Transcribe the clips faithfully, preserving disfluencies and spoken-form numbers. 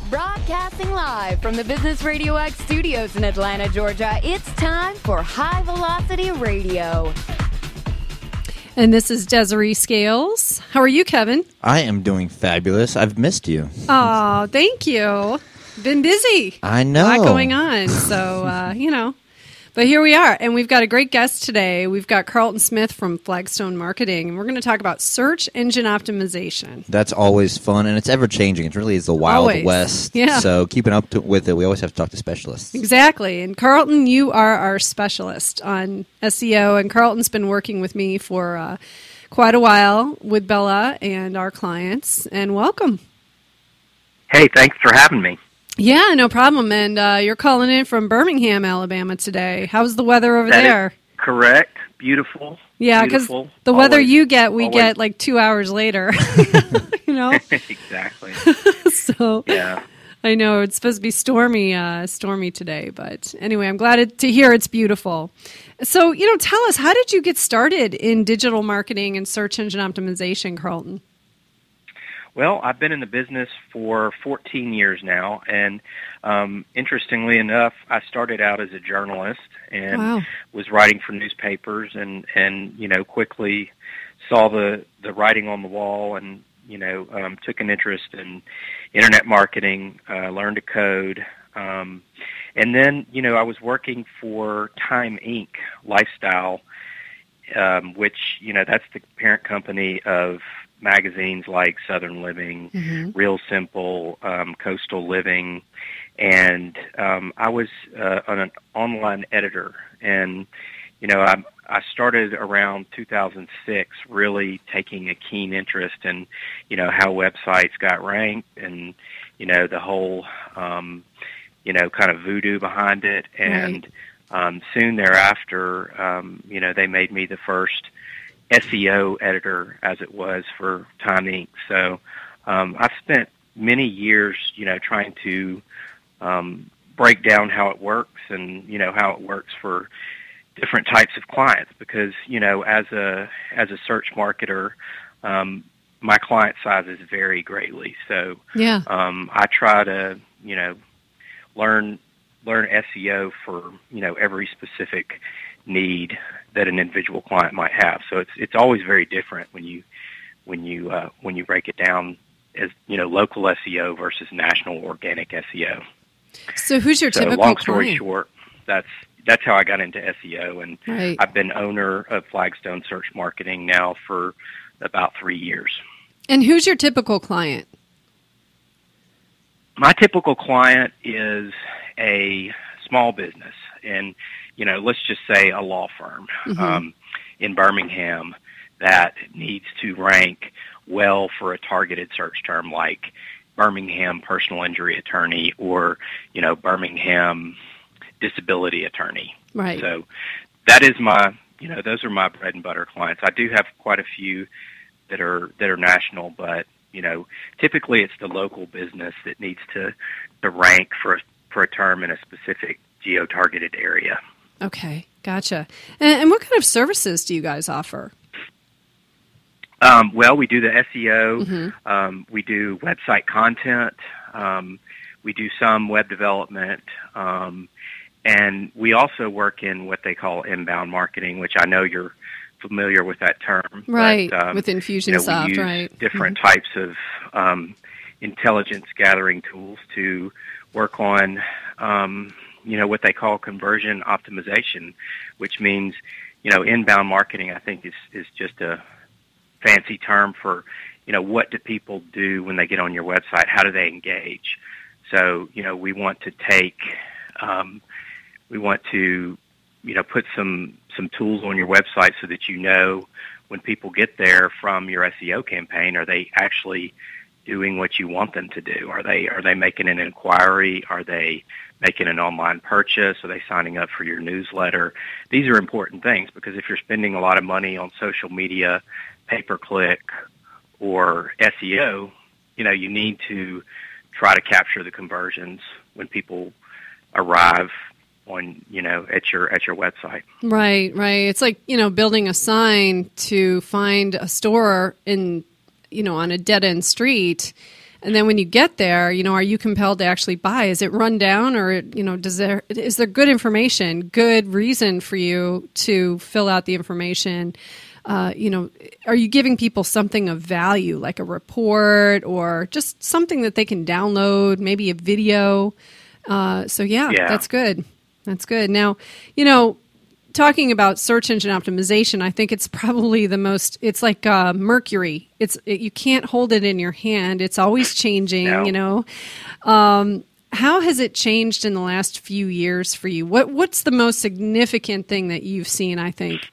Broadcasting live from the Business Radio X studios in Atlanta, Georgia, it's time for High Velocity Radio. And this is Desiree Scales. How are you, Kevin? I am doing fabulous. I've missed you. Oh, thank you. Been busy. I know. A lot going on. So, uh, you know. But here we are, and we've got a great guest today. We've got Carlton Smith from Flagstone Marketing, and we're going to talk about search engine optimization. That's always fun, and it's ever-changing. It really is the Wild Always. West. Yeah. So keeping up to, with it, we always have to talk to specialists. Exactly. And Carlton, you are our specialist on S E O, and Carlton's been working with me for uh, quite a while with Bella and our clients. And welcome. Hey, thanks for having me. Yeah, no problem. And uh, you're calling in from Birmingham, Alabama today. How's the weather over That there? is correct. Beautiful. Yeah, because Beautiful. the weather Always- you get, we always- get like two hours later. You know? Exactly. So Yeah. I know it's supposed to be stormy, uh, stormy today. But anyway, I'm glad it, to hear it's beautiful. So, you know, tell us, how did you get started in digital marketing and search engine optimization, Carlton? Well, I've been in the business for fourteen years now, and um, interestingly enough, I started out as a journalist and Wow. was writing for newspapers, and, and you know, quickly saw the, the writing on the wall, and you know, um, took an interest in internet marketing, uh, learned to code, um, and then you know, I was working for Time Incorporated. Lifestyle, um, which you know, that's the parent company of magazines like Southern Living, Mm-hmm. Real Simple, um, Coastal Living, and um, I was uh, an online editor. And you know, I, I started around two thousand six, really taking a keen interest in, you know, how websites got ranked, and you know, the whole, um, you know, kind of voodoo behind it. And Right. um, soon thereafter, um, you know, they made me the first S E O editor, as it was, for Time Incorporated. So um, I've spent many years, you know, trying to um, break down how it works, and you know, how it works for different types of clients. Because you know, as a as a search marketer, um, my client sizes vary greatly. So Yeah. um, I try to, you know, learn learn S E O for you know every specific need that an individual client might have. So it's it's always very different when you when you uh, when you break it down as you know local S E O versus national organic S E O. So who's your So typical long story client? short, that's that's how I got into S E O, and Right. I've been owner of Flagstone Search Marketing now for about three years. And who's your typical client? My typical client is a small business, and you know, let's just say a law firm Mhm. um, in Birmingham that needs to rank well for a targeted search term like Birmingham personal injury attorney, or you know, Birmingham disability attorney. Right. So that is my, you know, those are my bread and butter clients. I do have quite a few that are that are national, but you know, typically it's the local business that needs to, to rank for a, for a term in a specific geo-targeted area. Okay, gotcha. And, and what kind of services do you guys offer? Um, well, we do the S E O. Mm-hmm. Um, we do website content. Um, we do some web development. Um, and we also work in what they call inbound marketing, which I know you're familiar with that term. Right, but, um, with Infusionsoft, you know, we use right. different types of um, intelligence gathering tools to work on, um, you know, what they call conversion optimization, which means, you know, inbound marketing, I think, is, is just a fancy term for, you know, what do people do when they get on your website? How do they engage? So, you know, we want to take, um, we want to, you know, put some, some tools on your website so that you know when people get there from your S E O campaign, are they actually doing what you want them to do? Are they are they making an inquiry? Are they making an online purchase? Are they signing up for your newsletter? These are important things, because if you're spending a lot of money on social media, pay-per-click, or S E O, you know, you need to try to capture the conversions when people arrive on, you know, at your at your website. Right, right. It's like, you know, building a sign to find a store in, you know, on a dead end street. And then when you get there, you know, are you compelled to actually buy? Is it run down, or, you know, does there is there good information, good reason for you to fill out the information? Uh, you know, are you giving people something of value, like a report or just something that they can download, maybe a video? Uh, so, yeah, yeah, that's good. That's good. Now, you know, talking about search engine optimization, I think it's probably the most, it's like uh, mercury. It's it, you can't hold it in your hand. It's always changing, no. you know. Um, how has it changed in the last few years for you? What What's the most significant thing that you've seen, I think,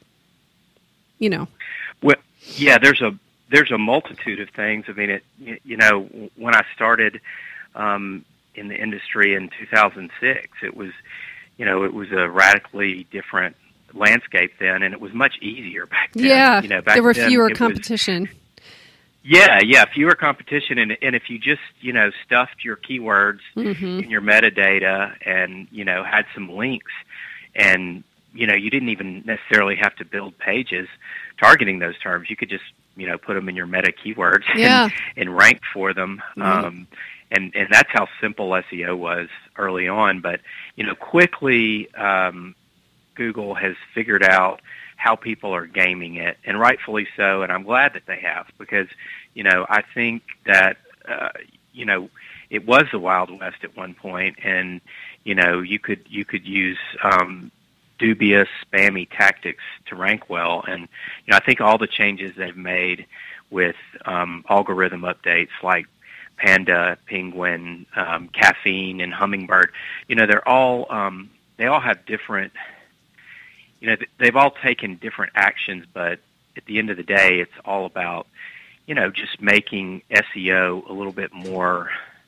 you know? Well, yeah, there's a there's a multitude of things. I mean, it you know, when I started um, in the industry in two thousand six, it was, you know, it was a radically different landscape then, and it was much easier back then. Yeah, you know, back there were then fewer it competition. Was, yeah, yeah, fewer competition, and and if you just, you know, stuffed your keywords mm-hmm. in your metadata, and, you know, had some links, and, you know, you didn't even necessarily have to build pages targeting those terms. You could just, you know, put them in your meta keywords yeah. and, and rank for them. Right. Um, and and that's how simple S E O was early on. But, you know, quickly. Um, Google has figured out how people are gaming it, and rightfully so, and I'm glad that they have, because, you know, I think that, uh, you know, it was the Wild West at one point, and, you know, you could you could use um, dubious, spammy tactics to rank well, and, you know, I think all the changes they've made with um, algorithm updates like Panda, Penguin, um, Caffeine, and Hummingbird, you know, they're all um, they all have different. You know, they've all taken different actions, but at the end of the day, it's all about, you know, just making S E O a little bit more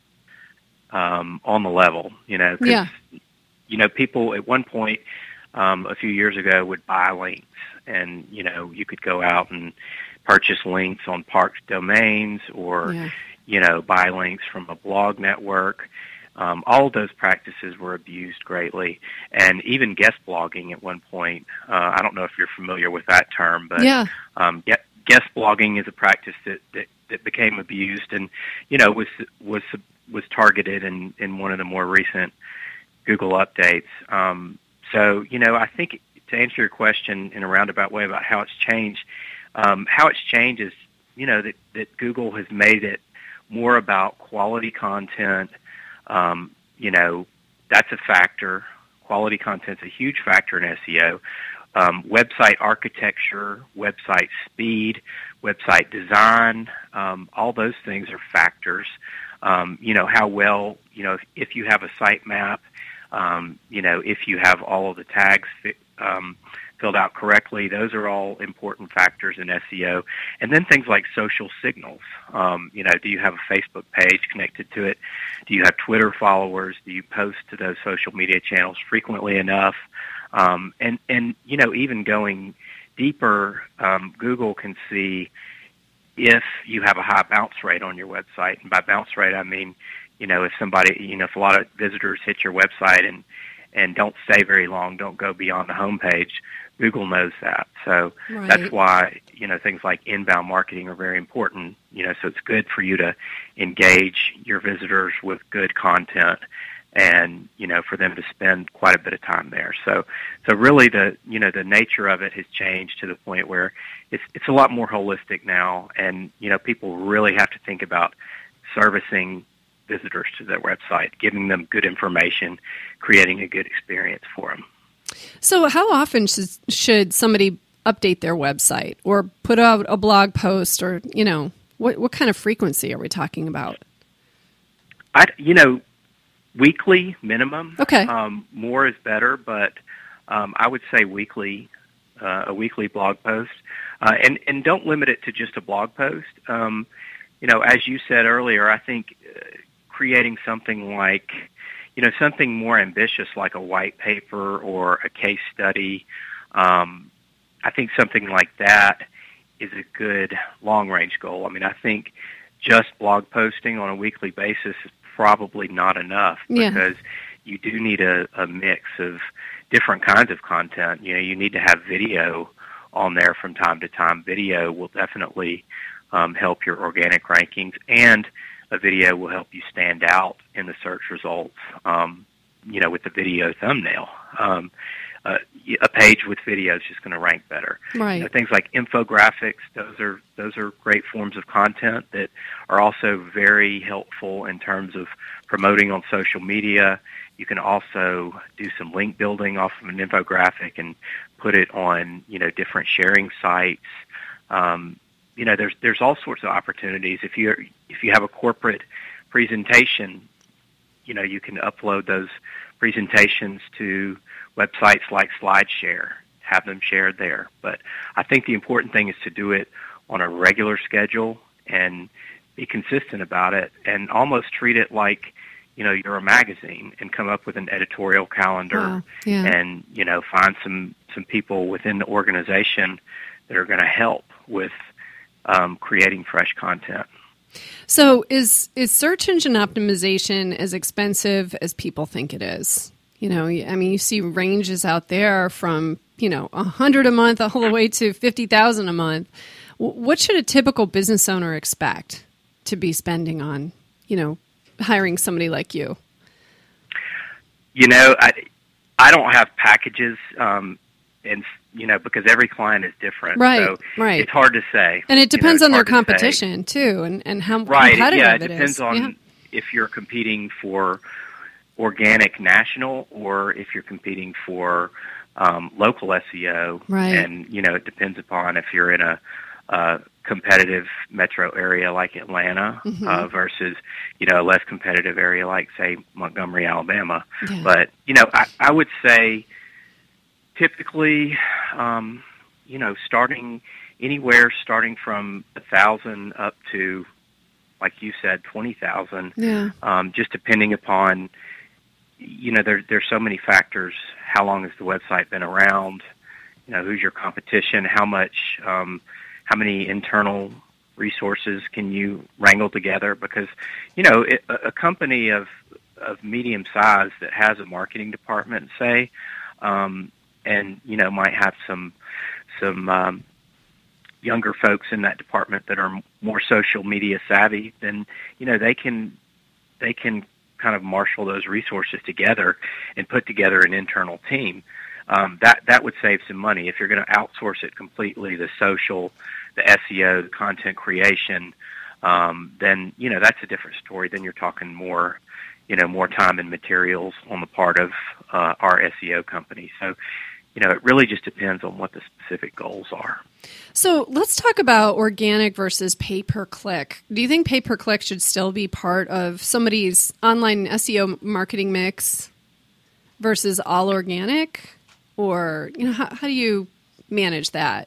um, on the level, you know. 'cause, yeah. You know, people at one point um, a few years ago would buy links, and, you know, you could go out and purchase links on parked domains or, yeah. you know, buy links from a blog network. Um, all of those practices were abused greatly, and even guest blogging at one point. Uh, I don't know if you're familiar with that term, but yeah. um, guest blogging is a practice that, that, that became abused, and, you know, was was was targeted in, in one of the more recent Google updates. Um, so, you know, I think to answer your question in a roundabout way about how it's changed, um, how it's changed is, you know, that, that Google has made it more about quality content. Um, you know, that's a factor. Quality content's a huge factor in S E O. Um, website architecture, website speed, website design, um, all those things are factors. Um, you know, how well, you know, if, if you have a sitemap, um, you know, if you have all of the tags um, filled out correctly, those are all important factors in S E O. And then things like social signals. Um, you know, do you have a Facebook page connected to it? Do you have Twitter followers? Do you post to those social media channels frequently enough? Um, and, and, you know, even going deeper, um, Google can see if you have a high bounce rate on your website. And by bounce rate, I mean, you know, if somebody, you know, if a lot of visitors hit your website and, and don't stay very long, don't go beyond the homepage, Google knows that. So right. that's why, you know, things like inbound marketing are very important. You know, so it's good for you to engage your visitors with good content and, you know, for them to spend quite a bit of time there. So, so really the, you know, the nature of it has changed to the point where it's, it's a lot more holistic now. And, you know, people really have to think about servicing visitors to their website, giving them good information, creating a good experience for them. So how often should, should somebody update their website or put out a blog post, or, you know, what, what kind of frequency are we talking about? I, you know, weekly minimum. Okay. Um, more is better, but um, I would say weekly, uh, a weekly blog post. Uh, and, and don't limit it to just a blog post. Um, you know, as you said earlier, I think uh, creating something like, you know, something more ambitious like a white paper or a case study, um, I think something like that is a good long-range goal. I mean, I think just blog posting on a weekly basis is probably not enough yeah. because you do need a, a mix of different kinds of content. You know, you need to have video on there from time to time. Video will definitely um, help your organic rankings. And a video will help you stand out in the search results, um, you know, with the video thumbnail. Um, uh, a page with video is just going to rank better. Right. You know, things like infographics, those are those are great forms of content that are also very helpful in terms of promoting on social media. You can also do some link building off of an infographic and put it on, you know, different sharing sites. Um, you know, there's there's all sorts of opportunities. If you if you have a corporate presentation, you know, you can upload those presentations to websites like SlideShare, have them shared there. But I think the important thing is to do it on a regular schedule and be consistent about it, and almost treat it like, you know, you're a magazine, and come up with an editorial calendar. Wow. Yeah. And, you know, find some, some people within the organization that are going to help with um, creating fresh content. So is is search engine optimization as expensive as people think it is? You know, I mean, you see ranges out there from, you know, one hundred a month all the way to fifty thousand a month. What should a typical business owner expect to be spending on, you know, hiring somebody like you? You know, I, I don't have packages, um, and you know, because every client is different. Right, so right. It's hard to say. And it depends you know, on their to competition too, and, and how right, competitive yeah, it, it is. depends on yeah. if you're competing for organic national or if you're competing for um, local S E O. Right. And, you know, it depends upon if you're in a, a competitive metro area like Atlanta mm-hmm. uh, versus, you know, a less competitive area like, say, Montgomery, Alabama. Yeah. But, you know, I, I would say typically, um, you know, starting anywhere starting from a thousand up to, like you said, twenty thousand, yeah. um, just depending upon, you know, there, there's so many factors. How long has the website been around? You know, who's your competition? How much, um, how many internal resources can you wrangle together? Because, you know, it, a company of, of medium size that has a marketing department, say, um, and, you know, might have some, some, um, younger folks in that department that are more social media savvy, then, you know, they can, they can kind of marshal those resources together and put together an internal team. Um, that, that would save some money. If you're going to outsource it completely, the social, the S E O, the content creation, um, then, you know, that's a different story. Then you're talking more, you know, more time and materials on the part of uh, our S E O company. So, you know, it really just depends on what the specific goals are. So let's talk about organic versus pay-per-click. Do you think pay-per-click should still be part of somebody's online S E O marketing mix versus all organic? Or, you know, how, how do you manage that?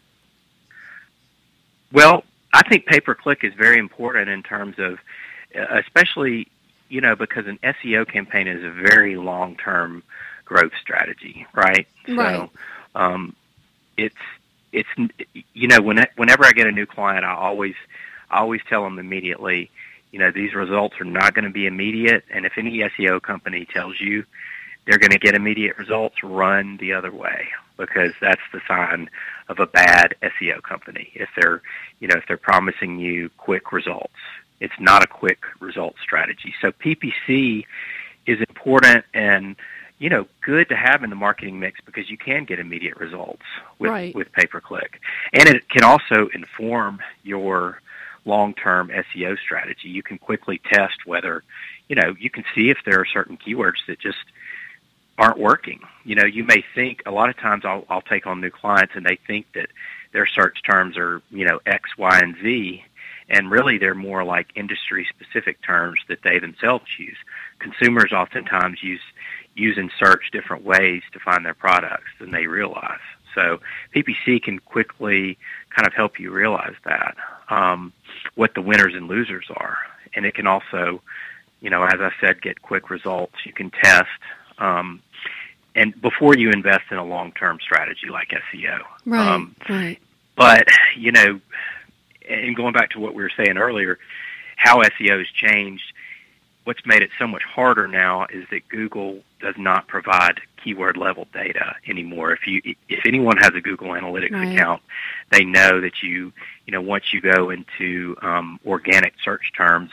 Well, I think pay-per-click is very important in terms of, especially, you know, because an S E O campaign is a very long-term growth strategy, right? Right. So, um, it's, it's, you know, when, whenever I get a new client, I always, I always tell them immediately, you know, these results are not going to be immediate. And if any S E O company tells you they're going to get immediate results, run the other way, because that's the sign of a bad S E O company. If they're, you know, if they're promising you quick results, it's not a quick result strategy. So P P C is important and, you know, good to have in the marketing mix because you can get immediate results with, right. with pay-per-click. And it can also inform your long-term S E O strategy. You can quickly test whether, you know, you can see if there are certain keywords that just aren't working. You know, you may think, a lot of times I'll, I'll take on new clients and they think that their search terms are, you know, X, Y, and Z, and really they're more like industry-specific terms that they themselves use. Consumers oftentimes use use and search different ways to find their products than they realize. So P P C can quickly kind of help you realize that, um, what the winners and losers are. And it can also, you know, as I said, get quick results. You can test, um, and before you invest in a long-term strategy like S E O. Right, um, right. But, you know, and going back to what we were saying earlier, how S E O has changed, what's made it so much harder now is that Google does not provide keyword-level data anymore. If you, if anyone has a Google Analytics right. account, they know that you, you know, once you go into um, organic search terms,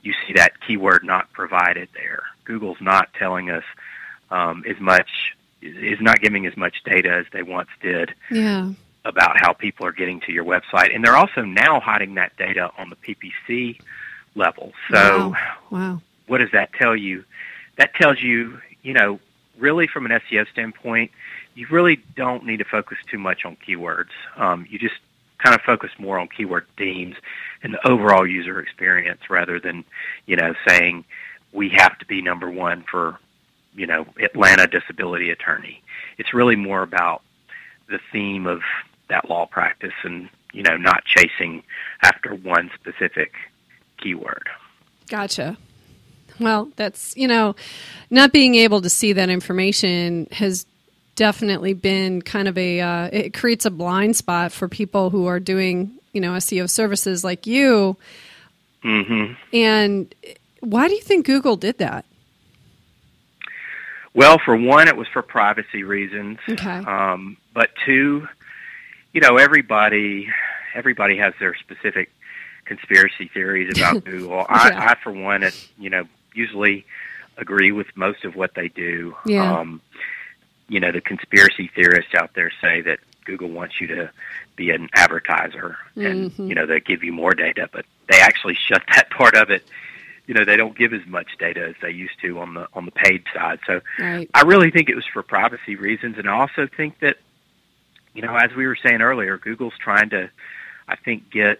you see that keyword not provided there. Google's not telling us um, as much, is not giving as much data as they once did Yeah. about how people are getting to your website. And they're also now hiding that data on the P P C level. So Wow. Wow. what does that tell you? That tells you, you know, really from an S E O standpoint, you really don't need to focus too much on keywords. Um, you just kind of focus more on keyword themes and the overall user experience rather than, you know, saying we have to be number one for, you know, Atlanta disability attorney. It's really more about the theme of that law practice and, you know, not chasing after one specific keyword. Gotcha. Well, that's, you know, not being able to see that information has definitely been kind of a, uh, it creates a blind spot for people who are doing, you know, S E O services like you. Mm-hmm. And why do you think Google did that? Well, for one, it was for privacy reasons. Okay. Um, but two, you know, everybody, everybody has their specific conspiracy theories about Google. Yeah. I, I, for one, it, you know, usually agree with most of what they do. Yeah. Um, you know, the conspiracy theorists out there say that Google wants you to be an advertiser and, Mm-hmm. you know, they give you more data, but they actually shut that part of it. You know, they don't give as much data as they used to on the on the paid side. So Right. I really think it was for privacy reasons. And I also think that, you know, as we were saying earlier, Google's trying to, I think, get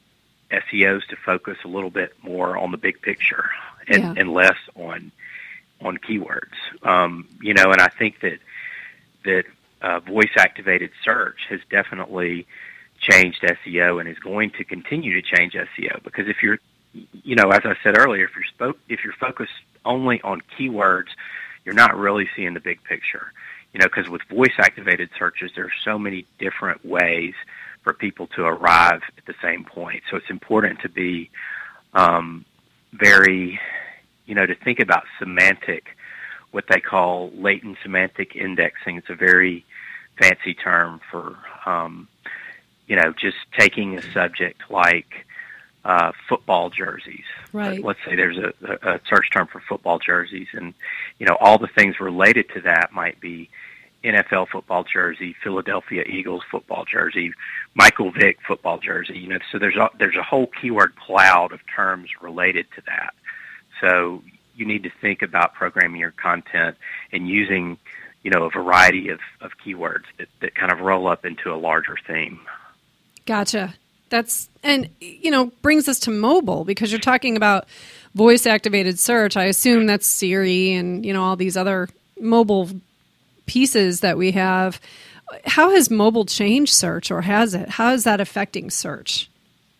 S E Os to focus a little bit more on the big picture and, Yeah. and less on on keywords. Um, you know, and I think that that uh, voice-activated search has definitely changed S E O and is going to continue to change S E O because if you're, you know, as I said earlier, if you're spoke, if you're focused only on keywords, you're not really seeing the big picture. You know, because with voice-activated searches, there are so many different ways for people to arrive at the same point. So it's important to be um, very, you know, to think about semantic, what they call latent semantic indexing. It's a very fancy term for, um, you know, just taking a subject like uh, football jerseys. Right. Uh, let's say there's a, a search term for football jerseys, and, you know, all the things related to that might be N F L football jersey, Philadelphia Eagles football jersey, Michael Vick football jersey. You know, so there's a, there's a whole keyword cloud of terms related to that. So you need to think about programming your content and using, you know, a variety of, of keywords that, that kind of roll up into a larger theme. Gotcha. That's, and, you know, brings us to mobile because you're talking about voice activated search. I assume that's Siri and, you know, all these other mobile pieces that we have. How has mobile changed search, or has it? How is that affecting search?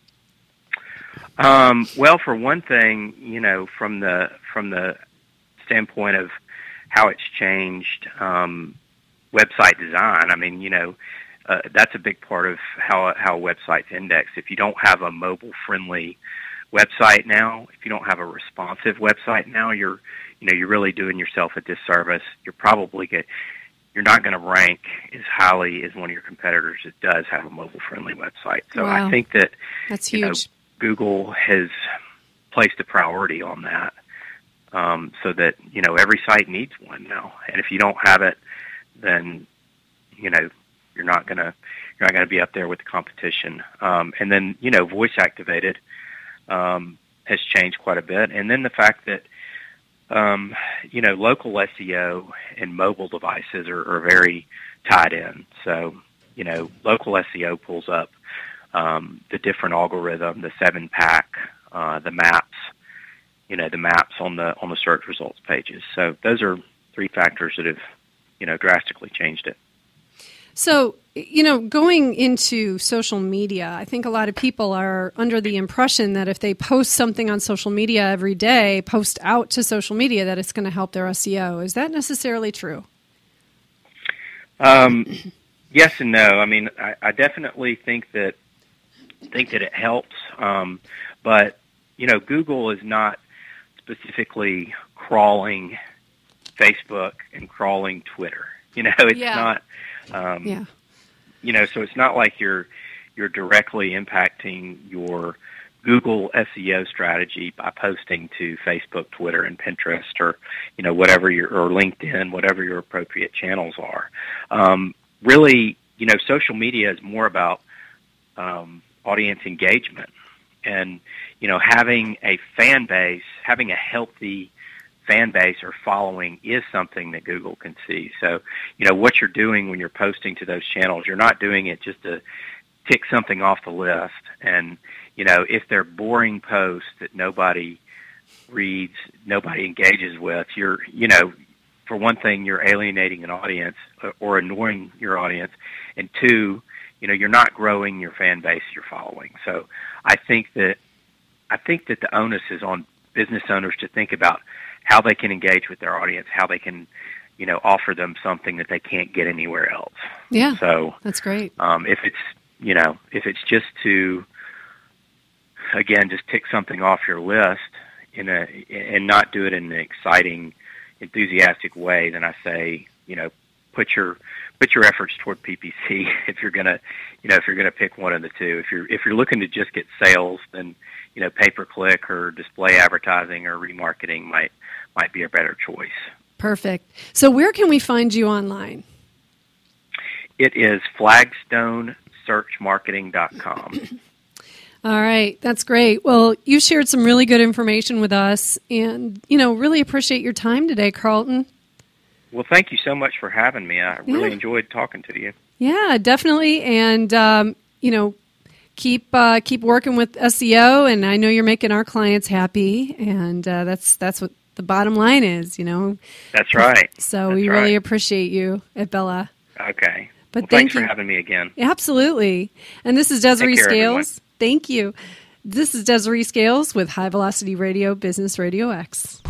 Um, well, for one thing, you know, from the from the standpoint of how it's changed um, website design, I mean, you know, uh, that's a big part of how how a website's indexed. If you don't have a mobile-friendly website now, if you don't have a responsive website now, you're, you know, you're really doing yourself a disservice. You're probably get, you're not going to rank as highly as one of your competitors that does have a mobile-friendly website. So Wow. I think that That's you know, huge. Google has placed a priority on that, um, so that, you know, every site needs one now. And if you don't have it, then, you know, you're not gonna you're not gonna be up there with the competition. Um, and then, you know, voice activated um, has changed quite a bit. And then the fact that um, you know, local S E O and mobile devices are, are very tied in. So, you know, local S E O pulls up Um, the different algorithm, the seven pack, uh, the maps, you know, the maps on the on the search results pages. So those are three factors that have, you know, drastically changed it. So, you know, going into social media, I think a lot of people are under the impression that if they post something on social media every day, post out to social media, that it's going to help their S E O. Is that necessarily true? Um, yes and no. I mean, I, I definitely think that think that it helps, um, but you know, Google is not specifically crawling Facebook and crawling Twitter. You know, it's Yeah. not. Um, Yeah. You know, so it's not like you're you're directly impacting your Google S E O strategy by posting to Facebook, Twitter, and Pinterest, or you know whatever your or LinkedIn, whatever your appropriate channels are. Um, really, you know, social media is more about um, audience engagement, and you know, having a fan base, having a healthy fan base or following is something that Google can see. So, you know, what you're doing when you're posting to those channels, you're not doing it just to tick something off the list. And, you know, if they're boring posts that nobody reads, nobody engages with, you're, you know, for one thing, you're alienating an audience or annoying your audience. And two, you know, you're not growing your fan base you're following. So I think that, I think that the onus is on business owners to think about how they can engage with their audience, how they can, you know, offer them something that they can't get anywhere else. Yeah. So that's great. Um, if it's, you know, if it's just to, again, just tick something off your list in a, and not do it in an exciting, enthusiastic way, then I say, you know, put your, put your efforts toward P P C if you're going to, you know, if you're going to pick one of the two. If you're, if you're looking to just get sales, then, you know, pay-per-click or display advertising or remarketing might, might be a better choice. Perfect. So where can we find you online? It is flagstone search marketing dot com. All right. That's great. Well, you shared some really good information with us and, you know, really appreciate your time today, Carlton. Well, thank you so much for having me. I really Yeah. enjoyed talking to you. Yeah, definitely. And, um, you know, keep uh, keep working with S E O, and I know you're making our clients happy, and uh, that's that's what the bottom line is, you know. That's right. So That's we right. really appreciate you at Bella. Okay. But well, thank thanks you for having me again. Absolutely. And this is Desiree Take care, everyone. Scales. Thank you. This is Desiree Scales with High Velocity Radio, Business Radio X.